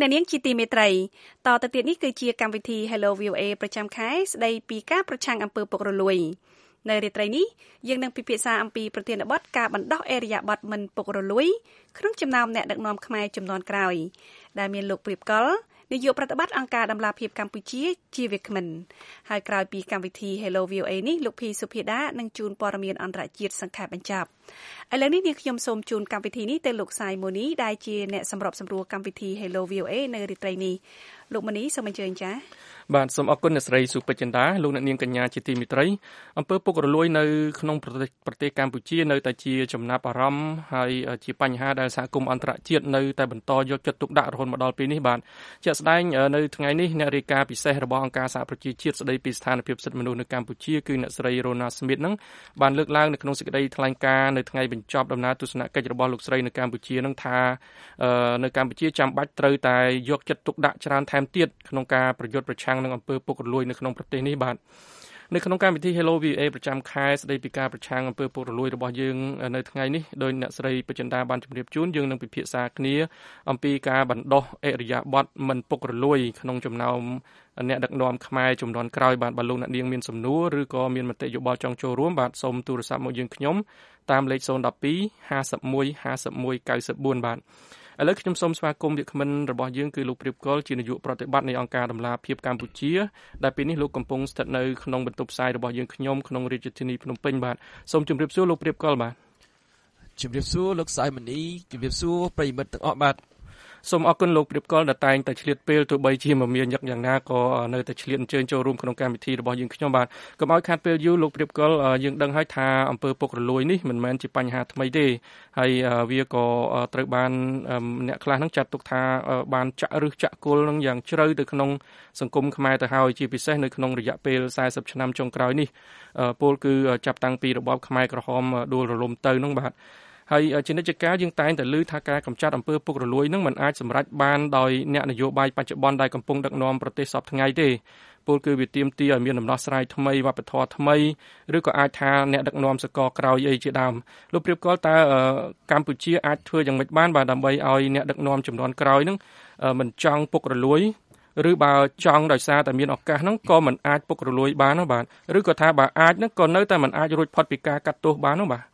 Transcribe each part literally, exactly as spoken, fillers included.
អ្នកនាងជាទីមេត្រីតទៅទៀតនេះគឺជាកម្មវិធី Hello វី អូ เอ ប្រចាំខែស្ដីពីការប្រឆាំងអំពើពុករលួយនៅរាត្រីនេះយើងនឹងពិភាក្សាអំពីប្រធានបទការបណ្ដោះអេរយាប័តមិនពុករលួយក្នុងចំណោមអ្នកដឹកនាំខ្មែរចំនួនក្រោយដែលមានលោកព្រៀបកុលនាយកប្រតិបត្តិអង្គការដំឡាភិបកម្ពុជាជាវាគ្មិនហើយក្រោយពីកម្មវិធី Hello វី អូ เอ នេះលោកភីសុភាដានឹងជូនព័ត៌មានអន្តរជាតិសង្ខេបបញ្ចប់ឥឡូវនេះនាងខ្ញុំសូមជូនកម្មវិធីនេះទៅលោកសាយម៉ូនីដែលជាអ្នកសម្របសម្រួលកម្មវិធី Hello វី អូ เอ នៅរាត្រីនេះលោកម៉ូនីសូមអញ្ជើញចា៎បាទសូមអរគុណអ្នកស្រីសុពេជ្រចិន្តាលោកអ្នកនាងកញ្ញាជាទីមេត្រីអំពើពុករលួយនៅក្នុងប្រទេសប្រទេសកម្ពុជានៅតែជាចំណាប់អារម្មណ៍ហើយជាបញ្ហាដែលសហគមន៍អន្តរជាតិនៅតែបន្តយកចិត្តទុកដាក់រហូតមកដល់ពេលនេះបាទជាក់ស្ដែងនៅថ្ងៃនេះអ្នករាយការណ៍ពិសេសរបស់អង្គការសហប្រជាជាតិស្ដីពីស្ថានភាពសិទ្ធិមនុស្សនៅកម្ពុជាគឺអ្នកស្រី Rona Smith នឹងបានលើកឡើងនៅក្នុងសេចក្តីថ្លែងការណ៍នៅថ្ងៃបញ្ចប់ដំណើរទស្សនកិច្ចរបស់លោកស្រីនៅកម្ពុជានឹងថានៅកម្ពុជាចាំបាច់ត្រូវតែយកចិត្តទុកដាក់ច្រើនថែមទៀតក្នុងការប្រយុទ្ធប្រឆាំងនឹងអំពើពុករលួយនៅក្នុងប្រទេសនេះបាទនៅក្នុងកម្មវិធី Hello វី អូ เอ ប្រចាំខែស្ដីពីការប្រឆាំងអំពើពុករលួយរបស់យើងនៅថ្ងៃនេះដោយអ្នកស្រីពេជ្រចិន្តាបានជម្រាបជូនយើងនឹងពិភាក្សាគ្នាអំពីការបណ្ដោះអិរិយាបថមិនពុករលួយក្នុងចំណោមអ្នកដឹកនាំខ្មែរចំនួនក្រោយបាទបើលោកអ្នកនាងមានសំណួរឬក៏មានមតិយោបល់ចង់ចូលរួមបាទសូមទូរស័ព្ទមកយើងខ្ញុំតាមលេខศูนย์ หนึ่ง สอง ห้า หนึ่ง หนึ่ง ห้า หนึ่ง เก้า สี่ បាទឥឡូវខ្ញុំសូមស្វាគមន៍វាគ្មិនរបស់យើងគឺលោកព្រៀបកុលជានាយកប្រតិបត្តិនៃអង្គការដំឡាភិបកម្ពុជាដែលពេលនេះលោកកំពុងស្ថិតនៅក្នុងបន្ទប់ផ្សាយរបស់យើងខ្ញុំក្នុងរាជធានីភ្នំពេញបាទសូមជម្រាបសួរលោកព្រៀបកុលបាទជម្រាបសួរលោកសាយមនីជម្រាបសួរប្រិយមិត្តទាំងអស់បាទសូមអរគុណលោកព្រៀបកុលដែលតែងតែឆ្លៀតពេលទោះបីជាមមាញឹកយ៉ាងណាក៏នៅតែឆ្លៀតអញ្ជើញចូលរួមក្នុងកម្មវិធីរបស់យើងខ្ញុំបាទកុំឲ្យខាតពេលយូរលោកព្រៀបកុលយើងដឹងហើយថាអំពើពុករលួយនេះមិនមែនជាបញ្ហាថ្មីទេហើយវាក៏ត្រូវបានអ្នកខ្លះនឹងចាត់ទុកថាបានចាក់ឫសចាក់គល់នឹងយ៉ាងជ្រៅទៅក្នុងសង្គមខ្មែរទៅហើយជាពិសេសនៅក្នុងរយៈពេលสี่สิบឆ្នាំចុងក្រោយនេះពលគឺចាប់តាំងពីរបបខ្មែរក្រហមដួលរលំទៅនឹងបាទហើយជានិច្ចកាលយើងតែងតែឮថាការកម្ចាត់អំពើពុករលួយនឹងមិនអាចសម្រេចបានដោយអ្នកនយោបាយបច្ចុប្បន្នដែលកំពុងដឹកនាំប្រទេសសពថ្ងៃទេពលគឺវាទាមទារឲ្យមានដំណោះស្រាយថ្មីវប្បធម៌ថ្មីឬក៏អាចថាអ្នកដឹកនាំសកលក្រោយអីជាដើមលោកព្រៀបកុលតើកម្ពុជាអាចធ្វើយ៉ាងម៉េចបានបាទដើម្បីឲ្យអ្នកដឹកនាំចំនួនក្រោយនឹងមិនចង់ពុករលួយឬបើចង់ដោយសារតែមានឱកាសហ្នឹងក៏មិនអាចពុករលួយបាននោះបាទឬក៏ថាបើអាចហ្នឹងក៏នៅតែមិនអាចរួចផុតពីការកាត់ទោសបាននោះបាទ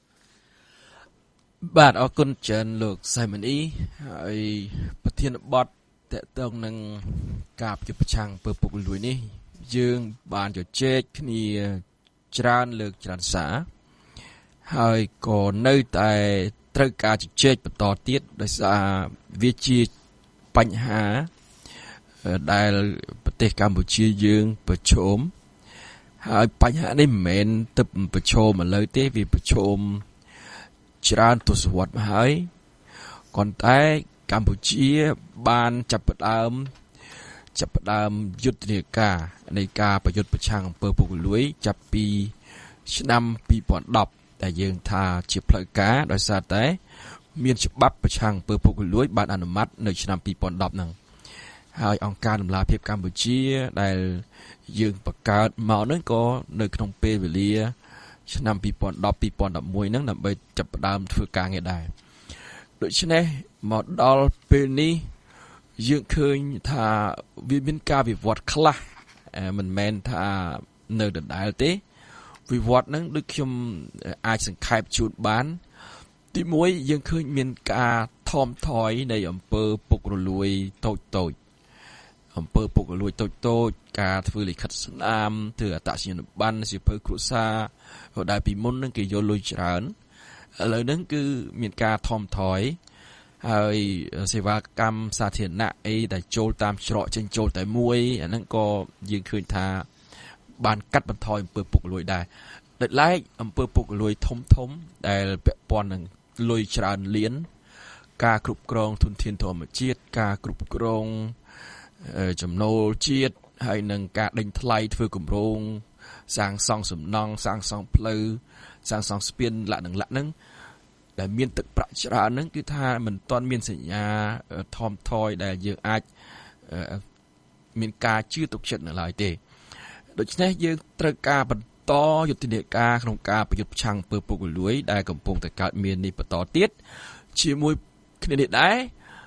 បាទអរគុណច្រើនលោកសៃម៉ានីហើយប្រធានបទតកតងនឹងការប្រយុទ្ធប្រឆាំងអំពើពុករលួយនេះយើងបានជជែកគ្នាច្រើនលើកច្រើនសារហើយក៏នៅតែត្រូវការជជែកបន្តទៀតដោយសារវាជាបញ្ហាដែលប្រទេសកម្ពុជាយើងប្រឈមហើយបញ្ហានេះមិនមែនទៅប្រឈមឥឡូវទេវាប្រឈមច្រើនទសវត្សរ៍មកហើយប៉ុន្តែកម្ពុជាបានចាប់ផ្ដើមចាប់ផ្ដើមយុទ្ធនាការនៃការប្រយុទ្ធប្រឆាំងអំពើពុករលួយចាប់ពីឆ្នាំពីរពាន់ដប់ដែលយើងថាជាផ្លូវការដោយសារតែមានច្បាប់ប្រឆាំងអំពើពុករលួយបានអនុម័តនៅឆ្នាំពីរពាន់ដប់ហ្នឹងហើយអង្គការដំឡាភិបកម្ពុជាដែលយើងបង្កើតមកហ្នឹងក៏នៅក្នុងពេលវេលាឆ្នាំពីរពាន់ដប់ ពីរពាន់ដប់មួយហ្នឹងដើម្បីចាប់ផ្ដើមធ្វើការងារដែរដូច្នេះមកដល់ពេលនេះយើងឃើញថាវាមានការវិវត្តខ្លះមិនមែនថានៅដដែលទេវិវត្តហ្នឹងដូចខ្ញុំអាចសង្ខេបជូនបានទីមួយយើងឃើញមានការថមថយនៃអំពើពុករលួយតូចតូចអំពើពុករលួយតូចតូចការធ្វើលិខិតស្នាមធ្វើអត្តសញ្ញាណប័ណ្ណសៀវភៅគ្រួសារក៏ដែលពីមុនហ្នឹងគេយកលុយច្រើនឥឡូវហ្នឹងគឺមានការថមថយហើយសេវាកម្មសាធារណៈអីដែលចូលតាមច្រកចេញចូលតែមួយអាហ្នឹងក៏យើងឃើញថាបានកាត់បន្ថយអំពើពុករលួយដែរដោយឡែកអំពើពុករលួយធំធំដែលពាក់ព័ន្ធនឹងលុយច្រើនលានការគ្រប់គ្រងធនធានធម្មជាតិការគ្រប់គ្រងចំណូលជាតិហើយនឹងការដេញថ្លៃធ្វើគម្រោងសាងសង់សំណង់សាងសង់ផ្លូវសាងសង់ស្ពានលក្ខនឹងលក្ខនឹងដែលមានទឹកប្រាក់ច្រើនហ្នឹងគឺថាមិនទាន់មានសញ្ញាថមថយដែលយើងអាចមានការជឿទុកចិត្តនៅឡើយទេដូច្នេះយើងត្រូវការបន្តយុទ្ធនាការក្នុងការប្រយុទ្ធប្រឆាំងអំពើពុករលួយដែលកំពុងតែកើតមាននេះបន្តទៀតជាមួយគ្នានេះដែរ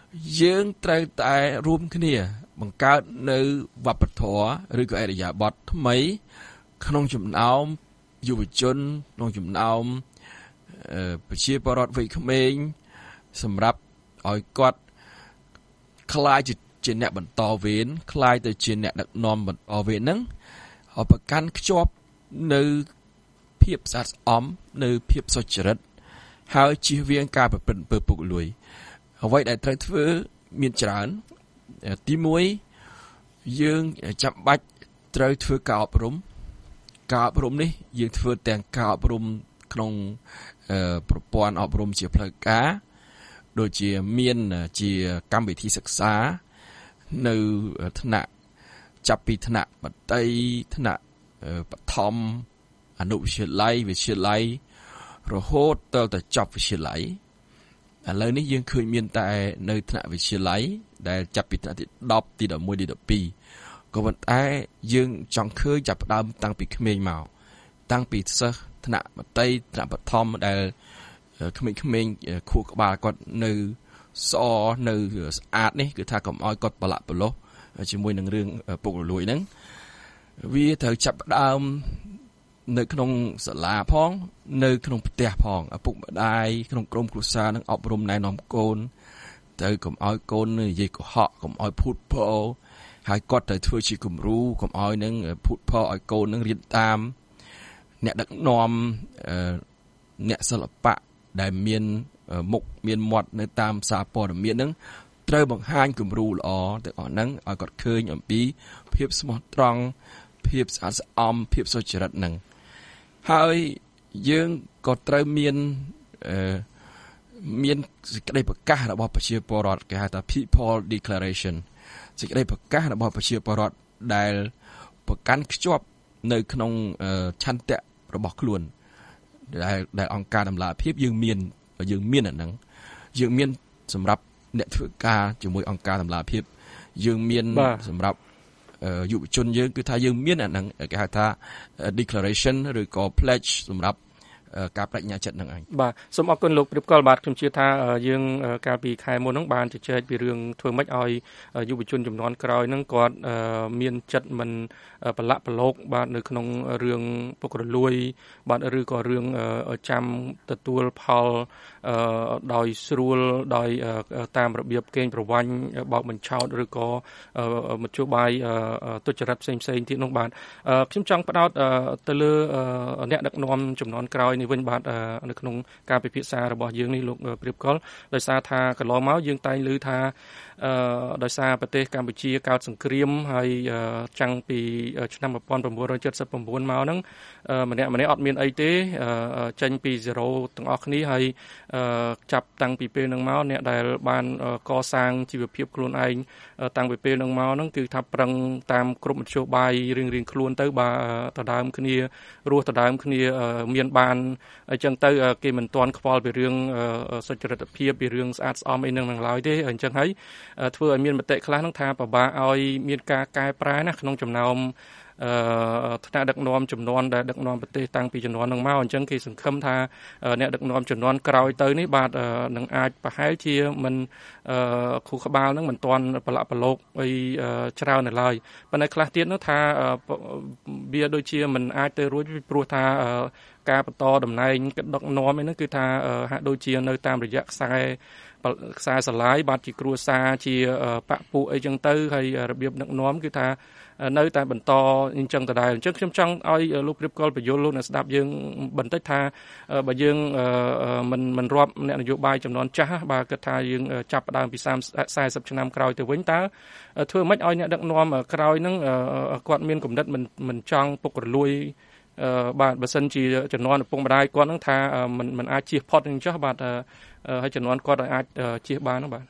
យើងត្រូវតែរួមគ្នាបង្កើតនៅវប្បធម៌ឬក៏អរិយាប័ត្រថ្មីក្នុងចំណោមយុវជនក្នុងចំណោមប្រជាពលរដ្ឋវ័យក្មេងសម្រាប់ឲ្យគាត់ក្លាយជាអ្នកបន្តវេនក្លាយទៅជាអ្នកដឹកនាំបន្តវេនហ្នឹងឲ្យប្រកាន់ខ្ជាប់នៅភាពស្អាតស្អំនៅភាពសុចរិតហើយជៀសវាងការប្រព្រឹត្តអំពើពុករលួយអ្វីដែលត្រូវធ្វើមានច្រើនទីមួយយើងចាំបាច់ត្រូវធ្វើការអប់រំការអប់រំនេះយើងធ្វើទាំងការអប់រំក្នុងប្រព័ន្ធអប់រំជាផ្លូវការដូចជាមានជាកម្មវិធីសិក្សានៅថ្នាក់ចាប់ពីថ្នាក់បតីថ្នាក់បឋមអនុវិទ្យាល័យវិទ្យាល័យរហូតដល់ទៅចប់វិទ្យាល័យឥឡូវនេះយើងឃើញមានតែនៅថ្នាក់វិទ្យាល័យដែលចាប់ពីថ្នាក់ទីដប់ទីដប់មួយទីដប់ពីរក៏ប៉ុន្តែយើងចង់ឃើញចាប់ផ្ដើមតាំងពីក្មេងមកតាំងពីសិស្សថ្នាក់បតីថ្នាក់បឋមដែលក្មេងៗខួរក្បាលគាត់នៅស្អនៅស្អាតនេះគឺថាកុំឲ្យគាត់ប្រឡាក់ប្រឡោះជាមួយនឹងរឿងពុករលួយហ្នឹងវាត្រូវចាប់ផ្ដើមនៅក្នុងសាលាផងនៅក្នុងផ្ទះផងឪពុកម្ដាយក្នុងក្រុមគ្រួសារនឹងអប់រំណែនាំកូនទៅកុំឲ្យកូននិយាយកុហកកុំឲ្យភូតភរហើយគាត់ត្រូវធ្វើជាគំរូកុំឲ្យនឹងភូតភរឲ្យកូននឹងរៀនតាមអ្នកដឹកនាំអ្នកសិល្បៈដែលមានមុខមានមាត់នៅតាមសារព័ត៌មានហ្នឹងត្រូវបង្ហាញគំរូល្អទាំងអស់ហ្នឹងឲ្យគាត់ឃើញអំពីភាពស្មោះត្រង់ភាពស្អាតស្អំភាពសុចរិតហ្នឹងហើយយើងក៏ត្រូវមានអឺមានសេចក្តីប្រកាសរបស់ប្រជាពលរដ្ឋគេហៅថា People Declaration សេចក្តីប្រកាសរបស់ប្រជាពលរដ្ឋដែលប្រកាន់ខ្ជាប់នៅក្នុងឆន្ទៈរបស់ខ្លួនដែលដែលអង្គការដំណាលភាពយើងមានយើងមានអាហ្នឹងយើងមានសម្រាប់អ្នកធ្វើការជាមួយអង្គការដំណាលភាពយើងមានសម្រាប់យុវជនយើងគឺថាយើងមានអាហ្នឹងគេហៅថា declaration ឬក៏ pledge សម្រាប់ការបដិញ្ញាចិត្តនឹងឯងបាទសូមអរគុណលោកព្រៀបកលបាទខ្ញុំជឿថាយើងកាលពីខែមុនហ្នឹងបានជជែកពីរឿងធ្វើម៉េចឲ្យយុវជនចំនួនក្រោយហ្នឹងគាត់មានចិត្តមិនប្រឡាក់ប្រឡូកបាទនៅក្នុងរឿងពុករលួយបាទឬក៏រឿងចាំទទួលផលដោយស្រួលដោយតាមរបៀបកេងប្រវ័ញ្ចបោកបញ្ឆោតឬក៏មធ្យោបាយទុច្ចរិតផ្សេងផ្សេងទៀតនោះបាទខ្ញុំចង់ផ្ដោតទៅលើអ្នកដឹកនាំចំនួនក្រោយនេះវិញបាទនៅក្នុងការពិភាក្សារបស់យើងនេះលោកព្រៀបកលដោយសារថាកន្លងមកយើងតែងឮថាអឺដោយសារប្រទេសកម្ពុជាកើតសង្គ្រាមហើយចាំងពីឆ្នាំmột nghìn chín trăm七十九មកហ្នឹងម្នាក់ម្នាក់អត់មានអីទេចេញពី0ទាំងអស់គ្នាហើយចាប់តាំងពីពេលហ្នឹងមកអ្នកដែលបានកសាងជីវភាពខ្លួនឯងតាំងពីពេលហ្នឹងមកហ្នឹងគឺថាប្រឹងតាមគ្រប់មធ្យោបាយរៀងរៀងខ្លួនទៅបាទដដើមគ្នារស់ដដើមគ្នាមានបានអញ្ចឹងទៅគេមិនទាន់ខ្វល់ពីរឿងសុចរិតភាពពីរឿងស្អាតស្អំអីហ្នឹងនឹងឡើយទេអញ្ចឹងហើយធ្វើឲ្យមានមតិខ្លះហ្នឹងថាពិបាកឲ្យមានការកែប្រែណាក្នុងចំណោមអឺថ្នាក់ដឹកនាំចំនួនដែលដឹកនាំប្រទេសតាំងពីចំនួនហ្នឹងមកអញ្ចឹងគេសង្ឃឹមថាអ្នកដឹកនាំចំនួនក្រោយទៅនេះបាទនឹងអាចប្រហែលជាមិនអឺខួរក្បាលហ្នឹងមិនទាន់ប្រឡាក់ប្រឡូកអីច្រើននៅឡើយប៉ុន្តែខ្លះទៀតនោះថាវាដូចជាមិនអាចទៅរួចព្រោះថាការបន្តតំណែងដឹកនាំហ្នឹងគឺថាហាក់ដូចជានៅតាមរយៈខ្សែខ្សែស្រឡាយបាទជាគ្រួសារជាបពពួកអីចឹងទៅហើយរបៀបដឹកនាំគឺថានៅតែបន្តអញ្ចឹងដដែលអញ្ចឹងខ្ញុំចង់ឲ្យលោកព្រៀបកលបញ្យល់លោកអ្នកស្ដាប់យើងបន្តិចថាបើយើងមិនមិនរាប់អ្នកនយោបាយចំនួនចាស់បាទគាត់ថាយើងចាប់ផ្ដើមពី30 40ឆ្នាំក្រោយទៅវិញតើធ្វើម៉េចឲ្យអ្នកដឹកនាំក្រោយហ្នឹងគាត់មានគំនិតមិនមិនចង់ពុករលួយបាទបើសិនជាចំនួនឪពុកម្ដាយគាត់ហ្នឹងថាមិនមិនអាចជៀសផុតអញ្ចឹងបាទហើយចំនួនគាត់អាចជៀសបានបាទ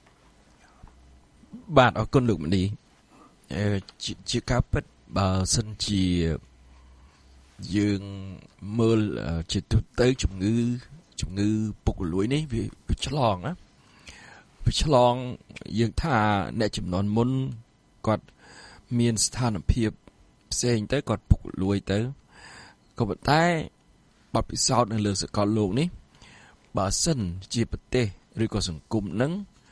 បាទអរគុណលោកមនីជាការពិតបើសិនជាយើងមើលជាទូទៅជំងឺជំងឺពុករលួយនេះវាវាឆ្លងណាវាឆ្លងយើងថាអ្នកចំនួនមុនគាត់មានស្ថានភាពផ្សេងទៅគាត់ពុករលួយទៅក៏ប៉ុន្តែបទពិសោធន៍នៅលើសកលលោកនេះបើសិនជាប្រទេសឬក៏សង្គមនឹង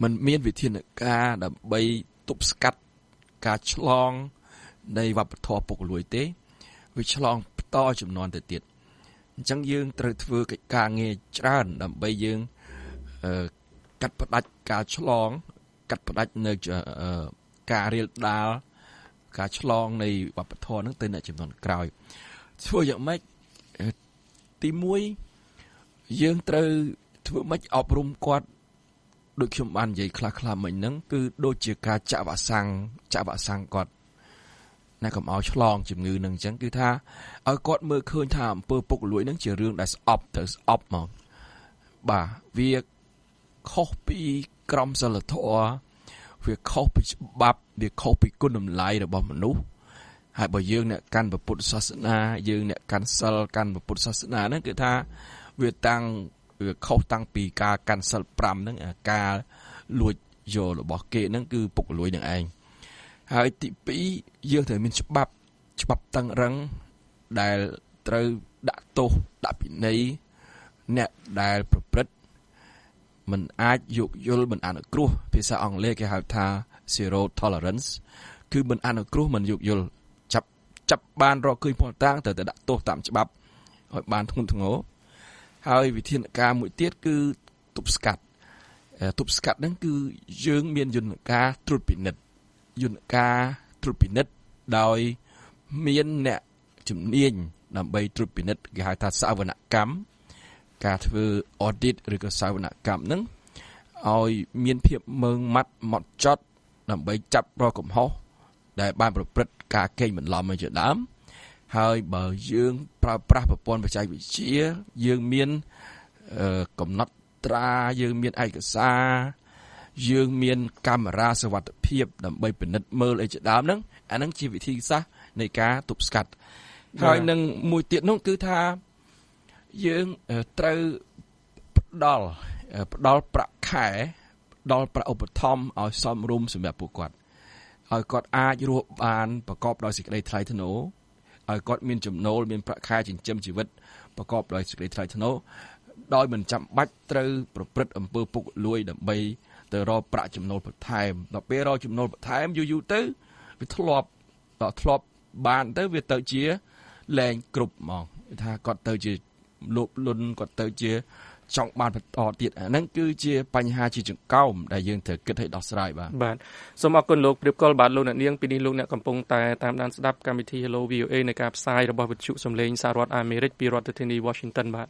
มันមានវិធានការដើម្បីទប់ស្កាត់ការឆ្លងនៃវប្បធម៌ពុករលួយទេវាឆ្លងបន្តចំនួនទៅទៀតអញ្ចឹងយើងត្រូវធ្វើកិច្ចការងារច្រើនដើម្បីយើងកាត់ផ្តាច់ការឆ្លងកាត់ផ្តាច់នៅការរាលដាលការឆ្លងនៃវប្បធម៌ហ្នឹងទៅអ្នកចំនួនក្រោយធ្វើយ៉ាងម៉េចទីមួយយើងត្រូវធ្វើម៉េចអប់រំគាត់ដូចខ្ញុំបាននិយាយខ្លះៗមិញហ្នឹងគឺដូចជាការចាក់វ៉ាក់សាំងចាក់វ៉ាក់សាំងគាត់ណាកុំឲ្យឆ្លងជំងឺហ្នឹងអញ្ចឹងគឺថាឲ្យគាត់មើលឃើញថាអំពើពុករលួយហ្នឹងជារឿងដែលស្អប់ទៅស្អប់មកបាទវាខុសពីក្រមសីលធម៌វាខុសពីច្បាប់វាខុសពីគុណតម្លៃរបស់មនុស្សហើយបើយើងអ្នកកាន់ពុទ្ធសាសនាយើងអ្នកកាន់សិលកាន់ពុទ្ធសាសនាហ្នឹងគឺថាវាតាំងវាខុសតាំងពីការកាន់សិលប្រាំហ្នឹងការលួចយករបស់គេហ្នឹងគឺពុករលួយនឹងឯងហើយទីពីរយើងត្រូវមានច្បាប់ច្បាប់តឹងរឹងដែលត្រូវដាក់ទោសដាក់ពិន័យអ្នកដែលប្រព្រឹត្តមិនអាចយោគយល់មិនអនុគ្រោះភាសាអង់គ្លេសគេហៅថា zero tolerance គឺមិនអនុគ្រោះមិនយោគយល់ចាប់ចាប់បានរកឃើញផុសតាងត្រូវតែដាក់ទោសតាមច្បាប់ឲ្យបានធ្ងន់ធ្ងរហើយវិធានការមួយទៀតគឺទប់ស្កាត់ទប់ស្កាត់ហ្នឹងគឺយើងមានយន្តការត្រួតពិនិត្យយន្តការត្រួតពិនិត្យដោយមានអ្នកជំនាញដើម្បីត្រួតពិនិត្យគេហៅថាសាវនកម្មការធ្វើ audit ឬក៏សាវនកម្មហ្នឹងឲ្យមានភាពម៉ឺងម៉ាត់ហ្មត់ចត់ដើម្បីចាប់រកកំហុសដែលបានប្រព្រឹត្តការកេងបន្លំមកជាដើមហើយបើយើងប្រើប្រាស់ប្រព័ន្ធបច្ចេកវិទ្យាយើងមានកំណត់ត្រាយើងមានឯកសារយើងមានកាមេរ៉ាសុវត្ថិភាពដើម្បីពិនិត្យមើលអីជាដើមហ្នឹងអាហ្នឹងជាវិធីសាស្ត្រនៃការទប់ស្កាត់ហើយនឹងមួយទៀតនោះគឺថាយើងត្រូវផ្ដល់ផ្ដល់ប្រាក់ខែផ្ដល់ប្រាក់ឧបត្ថម្ភឲ្យសមរម្យសម្រាប់ពួកគាត់ឲ្យគាត់អាចរស់បានប្រកបដោយសេចក្តីថ្លៃថ្នូរឲ្យគាត់មានចំណូលមានប្រាក់ខែចិញ្ចឹមជីវិតប្រកបដោយសេចក្តីថ្លៃថ្នូរដោយមិនចាំបាច់ត្រូវប្រព្រឹត្តអំពើពុករលួយដើម្បីទៅរកប្រាក់ចំណូលបន្ថែមដល់ពេលរកចំណូលបន្ថែមយូរយូរទៅវាធ្លាប់ដល់ធ្លាប់បានទៅវាទៅជាលែងគ្រប់ហ្មងថាគាត់ទៅជាលោភលន់គាត់ទៅជាចង់បានបន្តទៀតអាហ្នឹងគឺជាបញ្ហាជាចង្កោមដែលយើងត្រូវគិតឲ្យដោះស្រាយបាទបាទសូមអរគុណលោកព្រៀបកុលបាទលោកអ្នកនាងពីនេះលោកអ្នកកំពុងតែតាមដានស្ដាប់កម្មវិធី Hello វី អូ เอ នៃការផ្សាយរបស់វិទ្យុសំឡេងសហរដ្ឋអាមេរិកពីរដ្ឋធានី Washington បាទ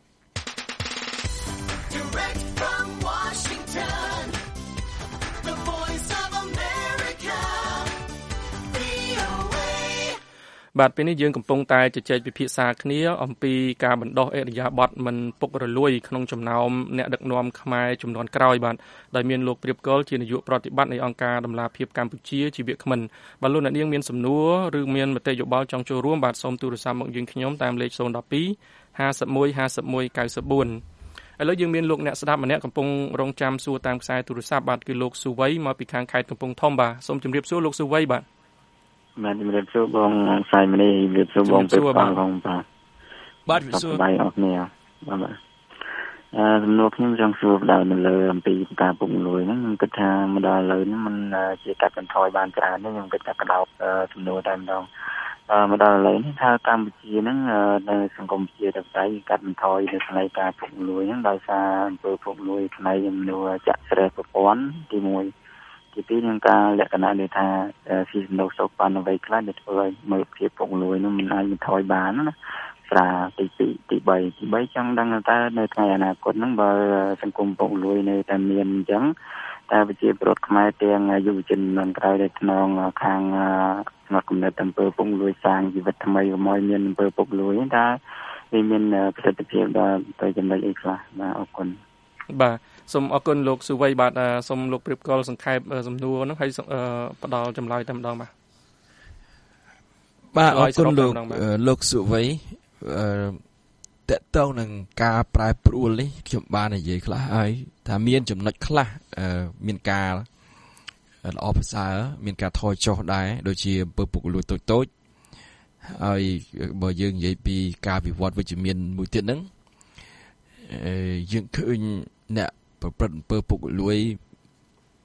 បាទពេលនេះយើងកំពុងតែជជែកពិភាក្សាគ្នាអំពីការបណ្ដោះអេរយាប័តមិនពុករលួយក្នុងចំណោមអ្នកដឹកនាំខ្មែរចំនួនក្រោយបាទដែលមានលោកព្រៀបកុលជានាយកប្រតិបត្តិនៃអង្គការដំឡាភិបកម្ពុជាជីវៈក្មិនបាទលោកអ្នកនាងមានសំណួរឬមានមតិយោបល់ចង់ចូលរួមបាទសូមទូរស័ព្ទមកយើងខ្ញុំតាមលេខศูนย์ หนึ่ง สอง ห้า หนึ่ง หนึ่ง ห้า หนึ่ง หนึ่ง เก้า สี่ឥឡូវយើងមានលោកអ្នកស្ដាប់ម្នាក់កំពុងរងចាំសួរតាមខ្សែទូរស័ព្ទបាទគឺលោកស៊ូវៃមកពីខាងខេត្តកំពង់ធំបាទសូមជម្រាបសួរលោកស៊ូវៃបាទបាទជំរាបសួរបងសាយមនីជំរាបសួរបងពេទ្រផងផងបាទបាទជំរាបសួរបាយអរគ្នាបាទបាទអឺសំណួរខ្ញុំចង់សួរផ្ដោតនៅលើអំពីការពុករលួយហ្នឹងខ្ញុំគិតថាមកដល់ឥឡូវនេះมันជាកាត់បន្ថយបានច្រើនទេខ្ញុំគិតថាកដោបសំណួរតែម្ដងអឺមកដល់ឥឡូវនេះថាកម្ពុជាហ្នឹងនៅសង្គមជាទៅតែកាត់បន្ថយនៅផ្នែកការពុករលួយហ្នឹងដោយសារអំពើពុករលួយផ្នែកមនុស្សចាក់ស្រេះប្រព័ន្ធទីមួយទីពីរនឹងការលក្ខណៈនៃថាស៊ីសំណុកសោកបានអ្វីខ្លះដែលធ្វើឲ្យមើលភាពពុករលួយនោះមិនអាចបន្ថយបានណាស្រាទីពីរទីបីទីបីចង់ដឹងថានៅថ្ងៃអនាគតហ្នឹងបើសង្គមពុករលួយនៅតែមានអញ្ចឹងតែវិជាប្រដ្ឋខ្មែរទាំងយុវជននឹងក្រោយដែលក្នុងខាងស្មារតីកំណត់អំពើពុករលួយសាងជីវិតថ្មីមកមានអំពើពុករលួយថាវាមានប្រសិទ្ធភាពដល់ទៅចំណុចអីខ្លះបាទអរគុណបាទសូមអរគុណលោកស៊ូវៃបាទសូមលោកព្រៀបកុលសង្ខេបសំណួរហ្នឹងហើយផ្ដល់ចម្លើយតែម្ដងបាទបាទអរគុណលោកលោកស៊ូវៃអឺតកតងនឹងការប្រែប្រួលនេះខ្ញុំបាននិយាយខ្លះហើយថាមានចំណុចខ្លះមានការល្អប្រសើរមានការថយចុះដែរដូចជាអំពើពុករលួយតូចតូចហើយបើយើងនិយាយពីការវិវត្តវិជ្ជមានមួយទៀតហ្នឹងយើងឃើញអ្នកប្រព្រឹត្តអំពើពុករលួយ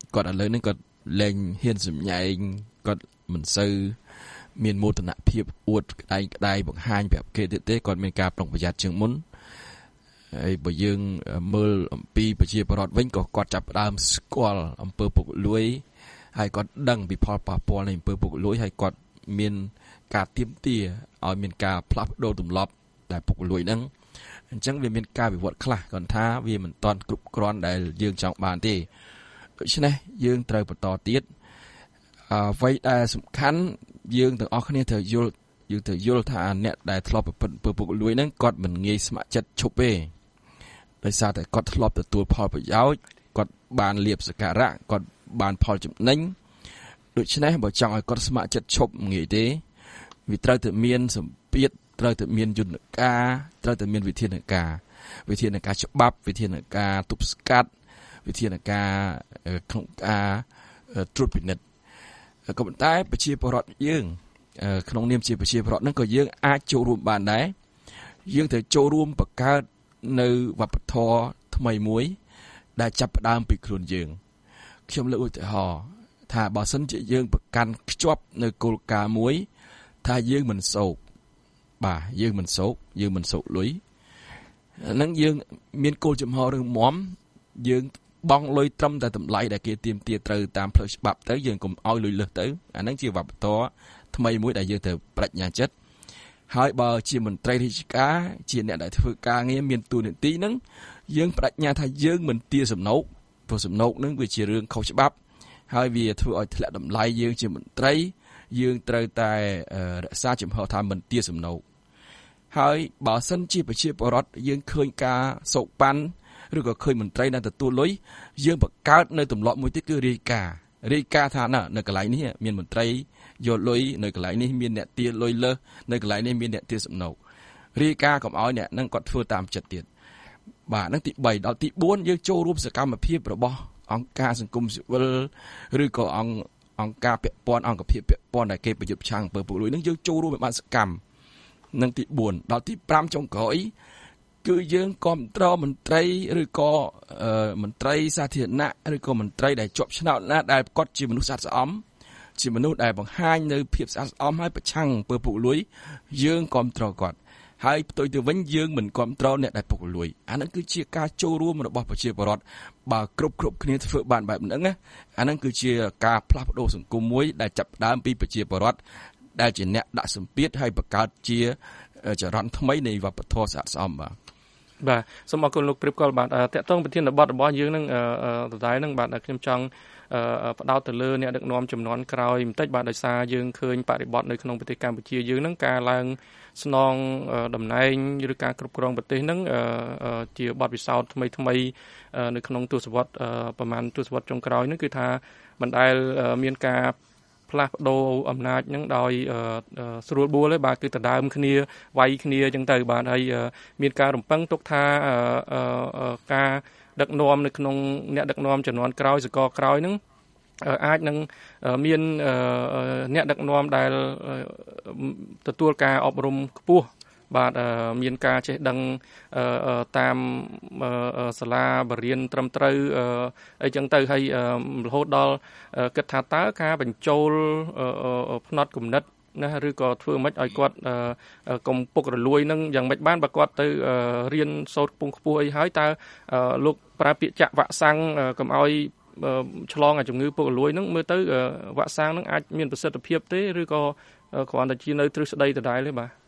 គាត់ឥឡូវនេះគាត់លែងហ៊ានសម្ញែងគាត់មិនសូវមានមោទនភាពអួតក្តែងក្តែងបង្ហាញប្រាប់គេទៀតទេគាត់មានការប្រុងប្រយ័ត្នជាងមុនហើយបើយើងមើលអំពីប្រជាពលរដ្ឋវិញក៏គាត់ចាប់ផ្ដើមស្គាល់អំពើពុករលួយហើយគាត់ដឹងពីផលប៉ះពាល់នៃអំពើពុករលួយហើយគាត់មានការទាមទារឲ្យមានការផ្លាស់ប្ដូរទម្លាប់ដែលពុករលួយហ្នឹងអញ្ចឹងវាមានការវិវត្តខ្លះគាត់ថាវាមិនទាន់គ្រប់គ្រាន់ដែលយើងចង់បានទេដូច្នេះយើងត្រូវបន្តទៀតអ្វីដែលសំខាន់យើងទាំងអស់គ្នាត្រូវយល់យើងត្រូវយល់ថាអ្នកដែលធ្លាប់ប្រព្រឹត្តអំពើពុករលួយហ្នឹងគាត់មិនងាយស្ម័គ្រចិត្តឈប់ទេដោយសារតែគាត់ធ្លាប់ទទួលផលប្រយោជន៍គាត់បានលៀបសក្ការៈគាត់បានផលចំណេញដូច្នេះបើចង់ឲ្យគាត់ស្ម័គ្រចិត្តឈប់ងាយទេវាត្រូវតែមានសម្ពាធត្រូវតែមានយន្តការត្រូវតែមានវិធានការវិធានការច្បាប់វិធានការទប់ស្កាត់វិធានការក្នុងការត្រួតពិនិត្យក៏ប៉ុន្តែប្រជាពលរដ្ឋយើងក្នុងនាមជាប្រជាពលរដ្ឋហ្នឹងក៏យើងអាចចូលរួមបានដែរយើងត្រូវចូលរួមបង្កើតនៅវប្បធម៌ថ្មីមួយដែលចាប់ផ្ដើមពីខ្លួនយើងខ្ញុំលើកឧទាហរណ៍ថាបើសិនជាយើងប្រកាន់ខ្ជាប់នៅគោលការណ៍មួយថាយើងមិនសោកបាទយើងមិនសោកយើងមិនសោកលុយហ្នឹងយើងមានគោលចំហររឹងមាំយើងបង់លុយត្រឹមតែតម្លៃដែលគេទាមទារត្រូវតាមផ្លូវច្បាប់ទៅយើងកុំឲ្យលុយលើសទៅអាហ្នឹងជាវប្បធម៌ថ្មីមួយដែលយើងត្រូវបញ្ញាចិត្តហើយបើជាមន្ត្រីរាជការជាអ្នកដែលធ្វើការងារមានតួនាទីហ្នឹងយើងបញ្ញាថាយើងមិនទារសំណោកព្រោះសំណោកហ្នឹងវាជារឿងខុសច្បាប់ហើយវាធ្វើឲ្យធ្លាក់តម្លៃយើងជាមន្ត្រីយើងត្រូវតែរក្សាចំហថាមិនទារសំណោកហើយបើសិនជាប្រជាពលរដ្ឋយើងឃើញការសោកប៉ាន់ឬក៏ឃើញមន្ត្រីដែលទទួលលុយយើងបង្កើតនៅទម្លាប់មួយទៀតគឺរាយការណ៍រាយការណ៍ថាណានៅកន្លែងនេះមានមន្ត្រីយកលុយនៅកន្លែងនេះមានអ្នកទារលុយលើសនៅកន្លែងនេះមានអ្នកទារសំណោករាយការណ៍កុំឲ្យអ្នកហ្នឹងគាត់ធ្វើតាមចិត្តទៀតបាទហ្នឹងទីបីដល់ទីបួនយើងចូលរួមសកម្មភាពរបស់អង្គការសង្គមស៊ីវិលឬក៏អង្គអង្គការពាក់ព័ន្ធអង្គភាពពាក់ព័ន្ធដែលគេប្រយុទ្ធប្រឆាំងអំពើពុករលួយហ្នឹងយើងចូលរួមឲ្យបានសកម្មនឹងទីបួនដល់ទីប្រាំចុងក្រោយគឺយើងគ្រប់គ្រងមន្ត្រីឬក៏មន្ត្រីសាធារណៈឬក៏មន្ត្រីដែលជាប់ឆ្នោតណាដែលគាត់ជាមនុស្សស្អាតស្អំជាមនុស្សដែលបង្ហាញនៅភាពស្អាតស្អំហើយប្រឆាំងអំពើពុករលួយយើងគ្រប់គ្រងគាត់ហើយផ្ទុយទៅវិញយើងមិនគ្រប់គ្រងអ្នកដែលពុករលួយអាហ្នឹងគឺជាការចូលរួមរបស់ប្រជាពលរដ្ឋបើគ្រប់គ្រប់គ្នាធ្វើបានបែបហ្នឹងណាអាហ្នឹងគឺជាការផ្លាស់ប្ដូរសង្គមមួយដែលចាប់ផ្ដើមពីប្រជាពលរដ្ឋដែលជាអ្នកដាក់សម្ពាធហើយបង្កើតជាចរន្តថ្មីនៃវប្បធម៌ស្អាតស្អំបាទបាទសូមអរគុណលោកព្រៀបកលបាទតកតងប្រធានបទរបស់យើងនឹងដដែលនឹងបាទខ្ញុំចង់ផ្ដោតទៅលើអ្នកដឹកនាំចំនួនក្រោយបន្តិចបាទដោយសារយើងឃើញបរិបទនៅក្នុងប្រទេសកម្ពុជាយើងនឹងការឡើងស្នងតំណែងឬការគ្រប់គ្រងប្រទេសនឹងជាបទពិសោធន៍ថ្មីថ្មីនៅក្នុងទសវត្សរ៍ប្រហែលទសវត្សរ៍ចុងក្រោយនឹងគឺថាមិនដែលមានការផ្លាស់ប្ដូរអំណាចហ្នឹងដោយស្រួលបួលទេបាទគឺដណ្ដើមគ្នាវាយគ្នាអញ្ចឹងទៅបាទហើយមានការរំពឹងទុកថាការដឹកនាំនៅក្នុងអ្នកដឹកនាំជំនាន់ក្រោយសកលក្រោយហ្នឹងអាចនឹងមានអ្នកដឹកនាំដែលទទួលការអប់រំខ្ពស់បាទមានការចេះដឹងតាមសាលាបរិញ្ញាបត្រត្រឹមត្រូវអីចឹងទៅហើយរហូតដល់គិតថាតើការបញ្ចូលផ្នត់គំនិតណាឬក៏ធ្វើម៉េចឲ្យគាត់កុំពុករលួយនឹងយ៉ាងម៉េចបានបើគាត់ទៅរៀនសូត្រខ្ពង់ខ្ពស់អីហើយតើលោកប្រើពាក្យចាក់វ៉ាក់សាំងកុំឲ្យឆ្លងជំងឺពុករលួយនឹងមើលទៅវ៉ាក់សាំងនឹងអាចមានប្រសិទ្ធភាពទេឬក៏គ្រាន់តែជានៅទ្រឹស្ដីដដែលទេបាទ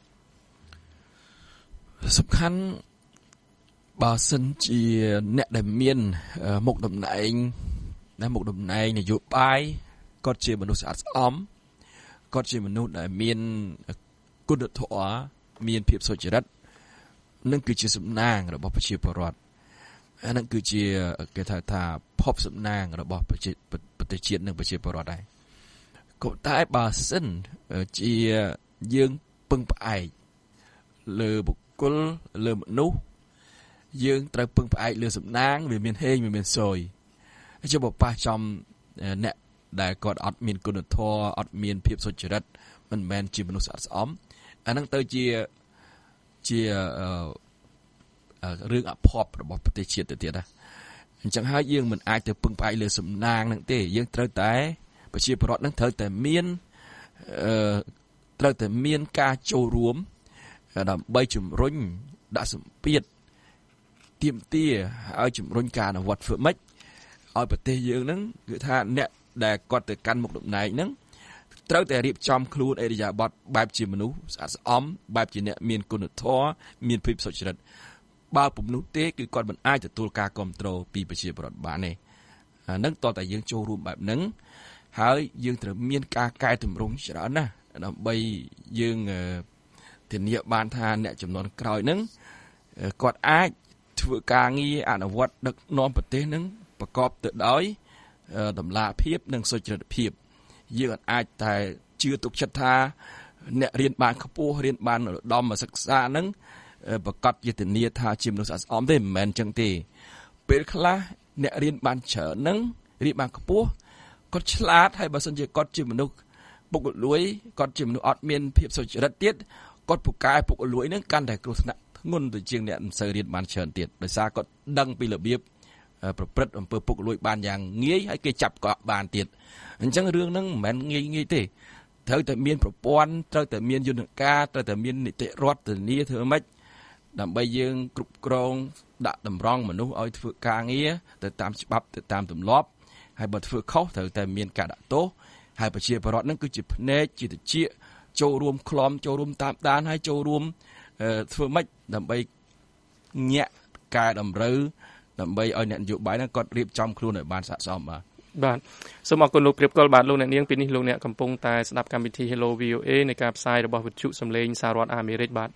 សំខាន់បើសិនជាអ្នកដែលមានមុខតំណែងណាមុខតំណែងនយោបាយគាត់ជាមនុស្សស្អាតស្អំគាត់ជាមនុស្សដែលមានគុណធម៌មានភាពសុចរិតនឹងគឺជាសំណាងរបស់ប្រជាពលរដ្ឋអានឹងគឺជាគេថាថាភពសំណាងរបស់ប្រជាប្រទេសជាតិនិងប្រជាពលរដ្ឋដែរក៏តែបើសិនជាយើងពឹងផ្អែកលើបុគ្គលលើមនុស្សយើងត្រូវពឹងផ្អែកលើសំណាងវាមានហេងវាមានសយចុះបើប៉ះចំអ្នកដែលគាត់អត់មានគុណធម៌អត់មានភាពសុចរិតមិនមែនជាមនុស្សស្អាតស្អំអាហ្នឹងទៅជាជារឿងអភ័ព្វរបស់ប្រទេសជាតិទៅទៀតណាអញ្ចឹងហើយយើងមិនអាចទៅពឹងផ្អែកលើសំណាងហ្នឹងទេយើងត្រូវតែប្រជាពលរដ្ឋហ្នឹងត្រូវតែមានអឺត្រូវតែមានការចូលរួមដើម្បីជំរុញដាក់សម្ពាធទាមទារឲ្យជំរុញការអនុវត្តធ្វើម៉េចឲ្យប្រទេសយើងហ្នឹងគឺថាអ្នកដែលគាត់ទៅកាន់មុខតំណែងហ្នឹងត្រូវតែរៀបចំខ្លួនអេរិយាបថបែបជាមនុស្សស្អាតស្អំបែបជាអ្នកមានគុណធម៌មានភាពសុចរិតបើពុំនោះទេគឺគាត់មិនអាចទទួលការគ្រប់គ្រងពីប្រជាពលរដ្ឋបានទេអានឹងតើតែយើងចូលរួមបែបហ្នឹងហើយយើងត្រូវមានការកែតម្រង់ច្រើនណាស់ដើម្បីយើងធានាបានថាអ្នកចំនួនក្រោយហ្នឹងគាត់អាចធ្វើការងារអនុវត្តដឹកនាំប្រទេសហ្នឹងប្រកបទៅដោយតម្លាភាពនិងសុចរិតភាពយើងអាចតែជឿទុកចិត្តថាអ្នករៀនបានខ្ពស់រៀនបានឧត្តមសិក្សាហ្នឹងប្រកាសជាធានាថាជាមនុស្សស្អាតស្អំទេមិនមែនអញ្ចឹងទេពេលខ្លះអ្នករៀនបានច្រើនហ្នឹងរៀនបានខ្ពស់គាត់ឆ្លាតហើយបើសិនជាគាត់ជាមនុស្សពុករលួយគាត់ជាមនុស្សអត់មានភាពសុចរិតទៀតគាត់ពូកែពុករលួយហ្នឹងកាន់តែគ្រោះថ្នាក់ធ្ងន់ទៅជាងអ្នកមិនសូវរៀនបានច្រើនទៀតដោយសារគាត់ដឹងពីរបៀបប្រព្រឹត្តអំពើពុករលួយបានយ៉ាងងាយហើយគេចាប់ក៏បានទៀតអញ្ចឹងរឿងហ្នឹងមិនមែនងាយងាយទេត្រូវតែមានប្រព័ន្ធត្រូវតែមានយន្តការត្រូវតែមាននីតិរដ្ឋធានាធ្វើម៉េចដើម្បីយើងគ្រប់គ្រងដាក់តម្រង់មនុស្សឲ្យធ្វើការងារទៅតាមច្បាប់ទៅតាមទម្លាប់ហើយបើធ្វើខុសត្រូវតែមានការដាក់ទោសហើយប្រជាពលរដ្ឋហ្នឹងគឺជាភ្នែកជាតិចចូលរួមក្លំចូលរួមតាមដានហើយចូលរួមធ្វើម៉េចដើម្បីញាក់កែតម្រូវដើម្បីឲ្យអ្នកនយោបាយហ្នឹងគាត់រៀបចំខ្លួនឲ្យបានស័ក្តិសមបាទបាទសូមអរគុណលោកព្រៀបកុលបាទលោកអ្នកនាងពេលនេះលោកអ្នកកំពុងតែស្ដាប់កម្មវិធី Hello វី អូ เอ នៃការផ្សាយរបស់វិទ្យុសំឡេងសហរដ្ឋអាមេរិកបាទ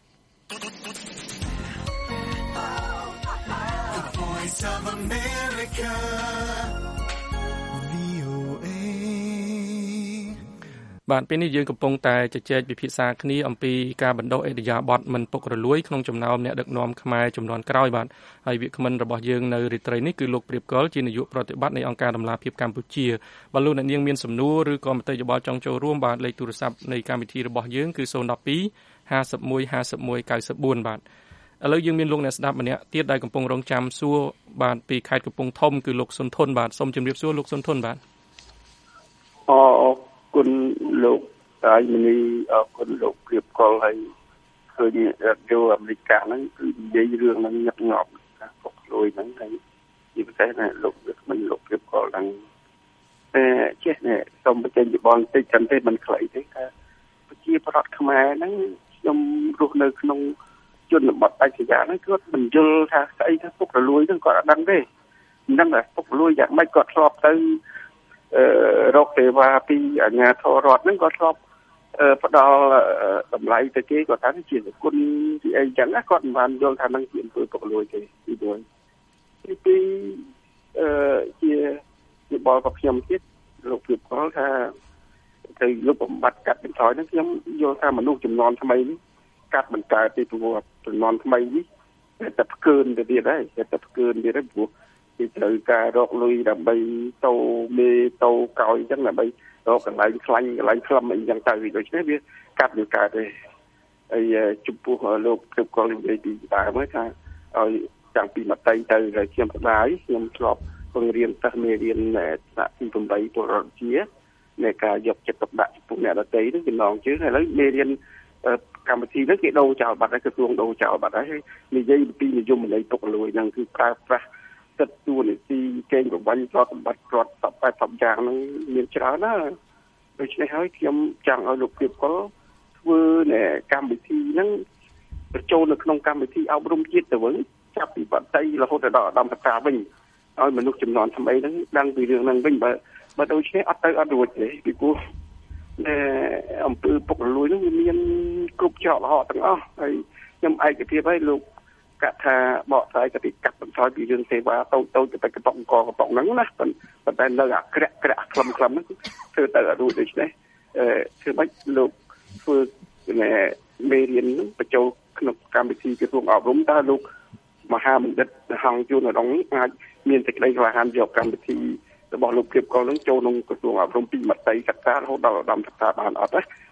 បាទពេលនេះយើងកំពុងតែជជែកពិភាក្សាគ្នាអំពីការបណ្ដុះឥរិយាបថមិនពុករលួយក្នុងចំណោមអ្នកដឹកនាំខ្មែរចំនួនក្រោយបាទហើយវាគ្មិនរបស់យើងនៅរាត្រីនេះគឺលោកព្រៀបកុលជានាយកប្រតិបត្តិនៃអង្គការដំឡាភិបកម្ពុជាបើលោកអ្នកនាងមានសំណួរឬក៏មតិយោបល់ចង់ចូលរួមបាទលេខទូរស័ព្ទនៃកម្មវិធីរបស់យើងគឺศูนย์ หนึ่ง สอง ห้า หนึ่ง หนึ่ง ห้า หนึ่ง หนึ่ง เก้า สี่ បាទឥឡូវយើងមានលោកអ្នកស្ដាប់ម្នាក់ទៀតដែលកំពុងរងចាំសួរបាទពីខេត្តកំពង់ធំគឺលោកសុនធនបាទសូមជម្រាបសួរលោកសុនធនបាទអូគុណលោកតាយមនីអរគុណលោកព្រៀបកុលហើយឃើញរ៉ាឌីយ៉ូអាមេរិកហ្នឹងគឺនិយាយរឿងហ្នឹងញឹកញាប់ការពុករលួយហ្នឹងហើយជាពិសេសណាលោកមិនលោកព្រៀបកុលហ្នឹងតែចេះនេះសូមបញ្ចេញយោបល់បន្តិចចឹងទេមិនខ្លីទេថាប្រជាប្រដ្ឋខ្មែរហ្នឹងខ្ញុំរស់នៅក្នុងជនបទដាច់ស្រយាលហ្នឹងគាត់មិនយល់ថាស្អីថាពុករលួយហ្នឹងគាត់អត់ដឹងទេមិនដឹងថាពុករលួយយ៉ាងម៉េចគាត់ធ្លាប់ទៅអឺរកសេវាពីអាជ្ញាធររដ្ឋហ្នឹងក៏ធ្លាប់ផ្ដល់តម្លៃទៅគេគាត់ថាជាគុណពីអីចឹងណាគាត់មិនបានយល់ថានឹងជាអំពើពុករលួយទេទីមួយទីពីរអឺជាជាបលរបស់ខ្ញុំទៀតលោកព្រៀបកុលថាទៅលុបបំបត្តិកាត់បន្ថយហ្នឹងខ្ញុំយល់ថាមនុស្សចំនួនថ្មីនេះកាត់បន្កើតពីព្រោះចំនួនថ្មីនេះតែផ្កើនទៅទៀតហើយតែផ្កើនទៀតហើយព្រោះគេត្រូវការរកលុយដើម្បីទៅមេទៅកោយអញ្ចឹងដើម្បីរកកន្លែងខ្លាញ់កន្លែងខ្លឹមអីចឹងទៅដូច្នេះវាកាត់វាកើតទេហើយចំពោះលោកព្រៀបកុលនិយាយពីដើមហ្នឹងថាឲ្យចាំពីមតីទៅហើយខ្ញុំស្ដាយខ្ញុំធ្លាប់បង្រៀនសិស្សមេរៀនថ្នាក់ទីeightពលរដ្ឋជានៃការយកចិត្តទុកដាក់ចំពោះអ្នកដទៃហ្នឹងចំណងជើងហើយឥឡូវមេរៀនកម្មវិធីហ្នឹងគេដូរចោលបាត់ហើយក្រសួងដូរចោលបាត់ហើយនិយាយពីនិយមន័យពុករលួយហ្នឹងគឺប្រើប្រាស់សិទ្ធិទួនាទីកេងប្រវ័ញ្ចប្រតិបត្តិរដ្ឋសពបែបសពយ៉ាងហ្នឹងមានច្រើនណាស់ដូច្នេះហើយខ្ញុំចង់ឲ្យលោកព្រៀបកុលធ្វើនៅកម្មវិធីហ្នឹងបញ្ចូលនៅក្នុងកម្មវិធីអប់រំជាតិទៅវិញចាប់ពីបតីរហូតដល់ឧត្តមសិក្សាវិញឲ្យមនុស្សចំនួនថ្មីហ្នឹងដឹងពីរឿងហ្នឹងវិញបើបើដូច្នេះអត់ទៅអត់រួចទេពីព្រោះអំពើពុករលួយហ្នឹងវាមានគ្រប់ច្រកល្ហកទាំងអស់ហើយខ្ញុំឯកភាពឲ្យលោកកថាបកស្រាយទៅពីកាត់បន្ថយពីរឿងសេវាតូចតូចទៅកប៉ុងកកប៉ុងហ្នឹងណាប៉ុន្តែនៅអាក្រាក់ក្រាក់ខ្លឹមខ្លឹមហ្នឹងធ្វើទៅអត់រួចដូច្នេះអឺធ្វើម៉េចលោកធ្វើមេរៀនហ្នឹងបញ្ចូលក្នុងកម្មវិធីក្រសួងអប់រំតើលោកមហាបណ្ឌិតហងជួនរងអាចមានសេចក្តីក្លាហានយកកម្មវិធីរបស់លោកព្រៀបកុលនឹងចូលក្នុងក្រសួងអប់រំពីមត្តេយ្យសិក្សារហូតដល់ឧត្តមសិក្សាបានអត់ណា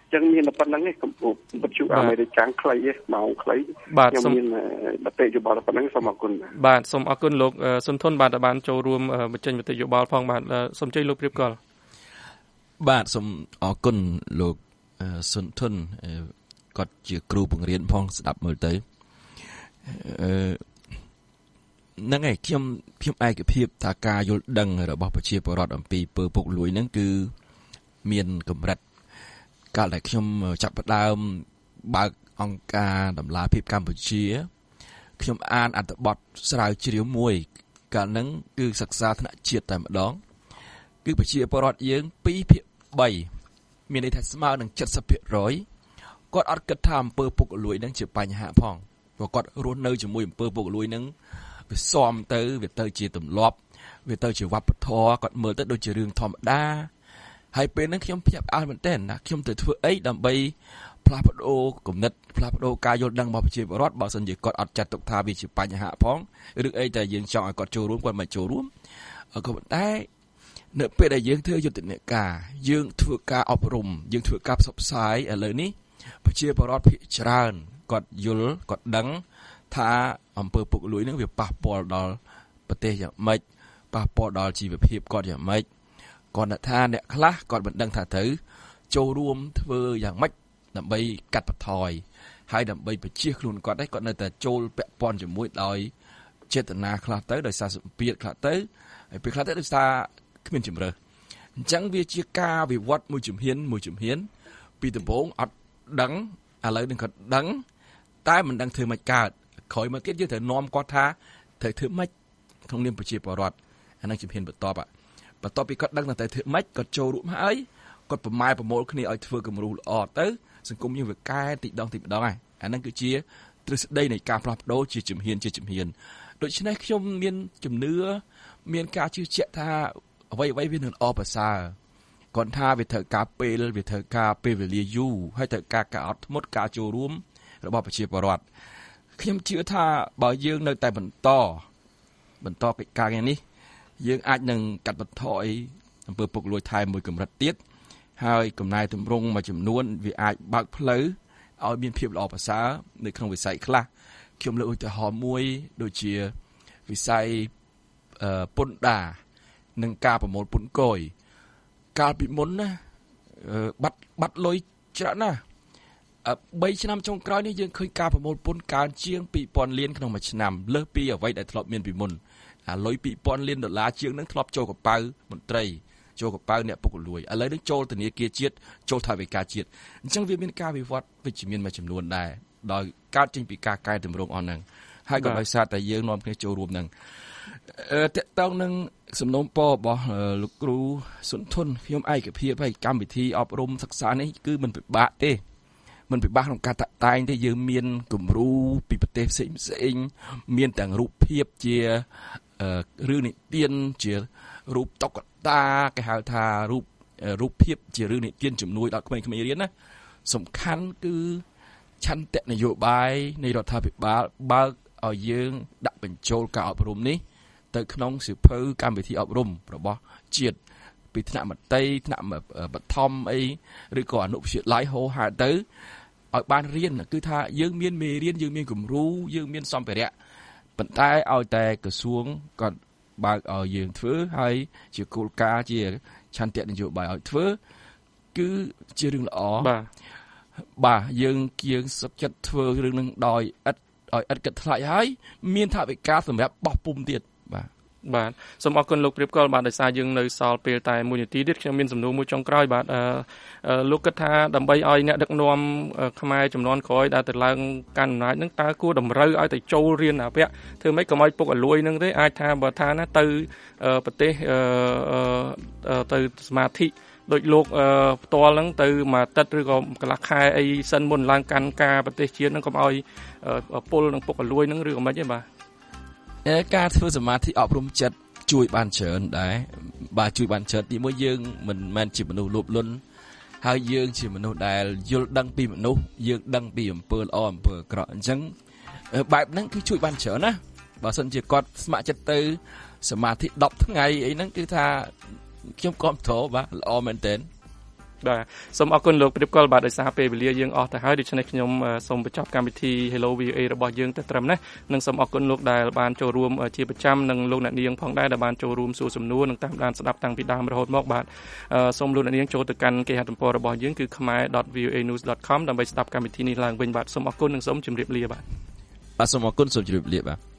ចឹងមានប៉ុណ្ណឹងឯងកម្ពុជាវិទ្យុអាមេរិកខាងខ្លីឯងម៉ោងខ្លីខ្ញុំមានមតិយោបល់ប៉ុណ្ណឹងសូមអរគុណបាទសូមអរគុណលោកសុនធនបាទដែលបានចូលរួមបញ្ចេញមតិយោបល់ផងបាទសូមជ័យលោកព្រៀបកលបាទសូមអរគុណលោកសុនធនគាត់ជាគ្រូបង្រៀនផងស្ដាប់មើលទៅអឺហ្នឹងឯងខ្ញុំខ្ញុំឯកភាពថាការយល់ដឹងរបស់ប្រជាពលរដ្ឋអំពីពើពុករលួយហ្នឹងគឺមានកម្រិតកាលដែលខ្ញុំចាប់ផ្ដើមបើកអង្គការតម្លាភាពកម្ពុជាខ្ញុំអានអត្ថបទស្រាវជ្រាវមួយកាលហ្នឹងគឺសិក្សាថ្នាក់ជាតិតែម្ដងគឺប្រជាពលរដ្ឋយើងពីភាគបីមានន័យថាស្មើនឹង เจ็ดสิบเปอร์เซ็นต์ គាត់អត់គិតថាអំពើពុករលួយហ្នឹងជាបញ្ហាផងព្រោះគាត់រស់នៅជាមួយអំពើពុករលួយហ្នឹងវាស៊ាំទៅវាទៅជាទម្លាប់វាទៅជាវប្បធម៌គាត់មើលទៅដូចជារឿងធម្មតាហើយពេលហ្នឹងខ្ញុំភ្ញាក់ផ្អើលមែនទែនណាខ្ញុំទៅធ្វើអីដើម្បីផ្លាស់ប្ដូរគំនិតផ្លាស់ប្ដូរការយល់ដឹងរបស់ប្រជាពលរដ្ឋបើសិនជាគាត់អត់ចាត់ទុកថាវាជាបញ្ហាផងឬអីតែយើងចង់ឲ្យគាត់ចូលរួមគាត់មិនចូលរួមក៏ប៉ុន្តែនៅពេលដែលយើងធ្វើយុទ្ធនាការយើងធ្វើការអប់រំយើងធ្វើការផ្សព្វផ្សាយឥឡូវនេះប្រជាពលរដ្ឋភាគច្រើនគាត់យល់គាត់ដឹងថាអំពើពុករលួយនឹងវាប៉ះពាល់ដល់ប្រទេសយ៉ាងម៉េចប៉ះពាល់ដល់ជីវភាពគាត់យ៉ាងម៉េចគាត់ថាអ្នកខ្លះគាត់មិនដឹងថាត្រូវចូលរួមធ្វើយ៉ាងម៉េចដើម្បីកាត់បន្ថយហើយដើម្បីបញ្ជៀសខ្លួនគាត់ដែរគាត់នៅតែចូលពាក់ព័ន្ធជាមួយដោយចេតនាខ្លះទៅដោយសារសម្ពាធខ្លះទៅហើយពេលខ្លះទៅដោយសារគ្មានជំរឿអញ្ចឹងវាជាការវិវត្តមួយជំហានមួយជំហានពីដំបូងអត់ដឹងឥឡូវនឹងគាត់ដឹងតែមិនដឹងធ្វើម៉េចកើតក្រោយមកទៀតយើងត្រូវនាំគាត់ថាត្រូវធ្វើម៉េចក្នុងនាមប្រជាពលរដ្ឋអានឹងជំហានបន្ទាប់បន្ទាប់ពីគាត់ដឹងថាត្រូវធ្វើម៉េចគាត់ចូលរួមហើយគាត់ប្រម៉ែប្រមូលគ្នាឲ្យធ្វើគំរូល្អទៅសង្គមយើងវាកែតិចដងតិចម្ដងហើយអានឹងគឺជាទ្រឹស្ដីនៃការផ្លាស់ប្ដូរជាជំហានជាជំហានដូច្នេះខ្ញុំមានជំនឿមានការជឿជាក់ថាអ្វីអ្វីវានឹងល្អប្រសើរគាត់ថាវាត្រូវការពេលវាត្រូវការពេលវេលាយូរហើយត្រូវការការអត់ធ្មត់ការចូលរួមរបស់ប្រជាពលរដ្ឋខ្ញុំជឿថាបើយើងនៅតែបន្តបន្តកិច្ចការយ៉ាងនេះយើងអាចនឹងកាត់បន្ថយអំពើពុករលួយថែមមួយកម្រិតទៀតហើយកំណែទម្រង់មួយចំនួនវាអាចបើកផ្លូវឲ្យមានភាពល្អប្រសើរនៅក្នុងវិស័យខ្លះខ្ញុំលើកឧទាហរណ៍មួយដូចជាវិស័យពន្ធដារនិងការប្រមូលពន្ធគយកាលពីមុនណាបាត់បាត់លុយច្រើនណាស់បីឆ្នាំចុងក្រោយនេះយើងឃើញការប្រមូលពន្ធកើនជាងពីរពាន់លានក្នុងមួយឆ្នាំលើសពីអ្វីដែលធ្លាប់មានពីមុនអាលុយពីរពាន់លានដុល្លារជាងនឹងធ្លាប់ចូលកប៉ៅមន្ត្រីចូលកប៉ៅអ្នកពុករលួយឥឡូវនេះចូលធនាគារជាតិចូលថវិកាជាតិអញ្ចឹងវាមានការវិវត្តវិជ្ជមានមួយចំនួនដែរដោយកើតចេញពីការកែតម្រង់អស់ហ្នឹងហើយក៏ដោយសារតែយើងនាំគ្នាចូលរួមហ្នឹងអឺតកតងនឹងសំណូមពររបស់លោកគ្រូសុនធនខ្ញុំឯកភាពហើយកម្មវិធីអប់រំសិក្សានេះគឺមិនពិបាកទេមិនពិបាកក្នុងការតាក់តែងទេយើងមានគំរូពីប្រទេសផ្សេងផ្សេងមានទាំងរូបភាពជារឿងនិទានជារូបតុក្កតាគេហៅថារូបរូបភាពជារឿងនិទានជំនួយដល់ក្មេងៗរៀនណាសំខាន់គឺឆន្ទៈនយោបាយនៃរដ្ឋាភិបាលបើកឲ្យយើងដាក់បញ្ចូលការអប់រំនេះទៅក្នុងសៀវភៅកម្មវិធីអប់រំរបស់ជាតិពីថ្នាក់មត្តេយ្យថ្នាក់បឋមអីឬក៏អនុវិទ្យាល័យហោហែទៅឲ្យបានរៀនគឺថាយើងមានមេរៀនយើងមានគំរូយើងមានសម្ភារៈប៉ុន្តែឲ្យតែក្រសួងគាត់បើកឲ្យយើងធ្វើហើយជាគោលការណ៍ជាឆន្ទៈនយោបាយឲ្យធ្វើគឺជារឿងល្អបាទបាទយើងគៀងសុខចិត្តធ្វើរឿងនឹងដោយឥតឲ្យឥតគិតថ្លៃហើយមានថវិកាសម្រាប់បោះពុំទៀតបាទបាទសូមអរគុណលោកព្រៀបកលបាទដោយសារយើងនៅសល់ពេលតែមួយនាទីទៀតខ្ញុំមានសំណួរមួយចុងក្រោយបាទអឺលោកគិតថាដើម្បីឲ្យអ្នកដឹកនាំខ្មែរចំនួនក្រោយដែលទៅឡើងកាន់អំណាចនឹងតើគួរតម្រូវឲ្យទៅចូលរៀនអាវៈធ្វើម៉េចកុំឲ្យពុករលួយនឹងទេអាចថាបើថាណាទៅប្រទេសទៅសមាធិដូចលោកផ្ទាល់ហ្នឹងទៅមួយទឹកឬក៏កន្លះខែអីសិនមុនឡើងកាន់ការប្រទេសជាតិហ្នឹងកុំឲ្យពលនឹងពុករលួយហ្នឹងឬក៏មិនទេបាទការធ្វើសមាធិអប់រំចិត្តជួយបានច្រើនដែរបាទជួយបានច្រើនទីមួយយើងមិនមែនជាមនុស្សលោភលន់ហើយយើងជាមនុស្សដែលយល់ដឹងពីមនុស្សយើងដឹងពីអំពើល្អអំពើអាក្រក់អញ្ចឹងបែបហ្នឹងគឺជួយបានច្រើនណាបើសិនជាគាត់ស្ម័គ្រចិត្តទៅសមាធិដប់ថ្ងៃអីហ្នឹងគឺថាខ្ញុំគាំទ្របាទល្អមែនទែនបាទសូមអរគុណលោកព្រៀបកលបាទដោយសារពេលវេលាយើងអស់ទៅហើយដូច្នេះខ្ញុំសូមបញ្ចប់កម្មវិធី Hello វី អូ អេ របស់យើងតែត្រឹមនេះនិងសូមអរគុណលោកដែលបានចូលរួមជាប្រចាំនិងលោកអ្នកនាងផងដែរដែលបានចូលរួមសួរសំណួរនិងតាមដានស្ដាប់តាំងពីដើមរហូតមកបាទសូមលោកអ្នកនាងចូលទៅកាន់គេហទំព័ររបស់យើងគឺ khmer dot v o a news dot com ដើម្បីស្ដាប់កម្មវិធីនេះឡើងវិញបាទសូមអរគុណនិងសូមជម្រាបលាបាទបាទសូមអរគុណសូមជម្រាបលាបាទ